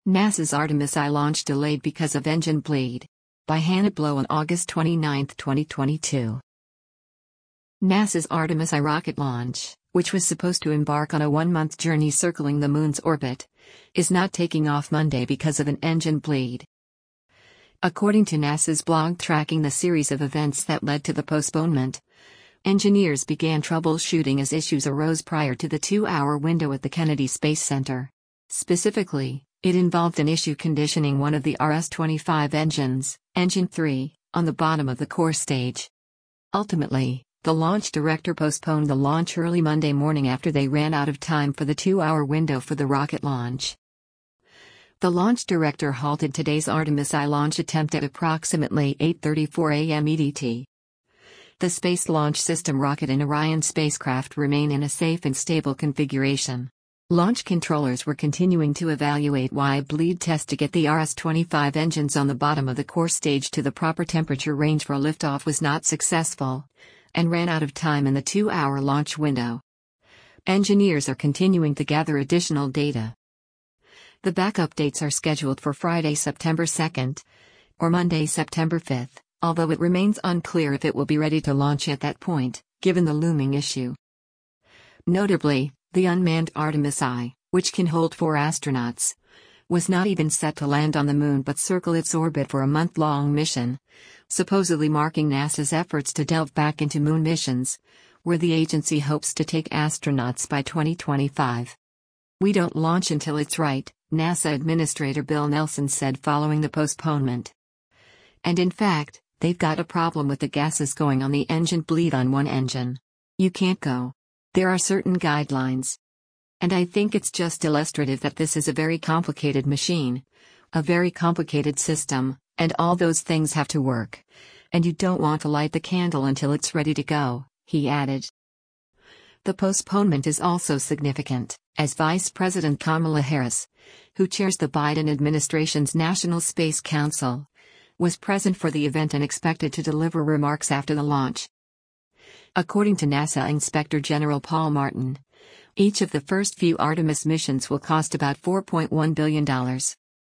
NASA's Artemis I launch delayed because of engine bleed. By Hannah Blow on August 29, 2022. NASA's Artemis I rocket launch, which was supposed to embark on a one-month journey circling the Moon's orbit, is not taking off Monday because of an engine bleed. According to NASA's blog tracking the series of events that led to the postponement, engineers began troubleshooting as issues arose prior to the 2-hour window at the Kennedy Space Center. Specifically, it involved an issue conditioning one of the RS-25 engines, Engine 3, on the bottom of the core stage. Ultimately, the launch director postponed the launch early Monday morning after they ran out of time for the 2-hour window for the rocket launch. The launch director halted today's Artemis I launch attempt at approximately 8:34 a.m. EDT. The Space Launch System rocket and Orion spacecraft remain in a safe and stable configuration. Launch controllers were continuing to evaluate why bleed test to get the RS-25 engines on the bottom of the core stage to the proper temperature range for liftoff was not successful, and ran out of time in the 2-hour launch window. Engineers are continuing to gather additional data. The backup dates are scheduled for Friday, September 2nd, or Monday, September 5th, although it remains unclear if it will be ready to launch at that point, given the looming issue. Notably, the unmanned Artemis I, which can hold 4 astronauts, was not even set to land on the Moon but circle its orbit for a month-long mission, supposedly marking NASA's efforts to delve back into Moon missions, where the agency hopes to take astronauts by 2025. "We don't launch until it's right," NASA Administrator Bill Nelson said following the postponement. And in fact, they've got a problem with the gases going on the engine bleed on one engine. You can't go. There are certain guidelines. And I think it's just illustrative that this is a very complicated machine, a very complicated system, and all those things have to work. And you don't want to light the candle until it's ready to go, he added. The postponement is also significant, as Vice President Kamala Harris, who chairs the Biden administration's National Space Council, was present for the event and expected to deliver remarks after the launch. According to NASA Inspector General Paul Martin, each of the first few Artemis missions will cost about $4.1 billion.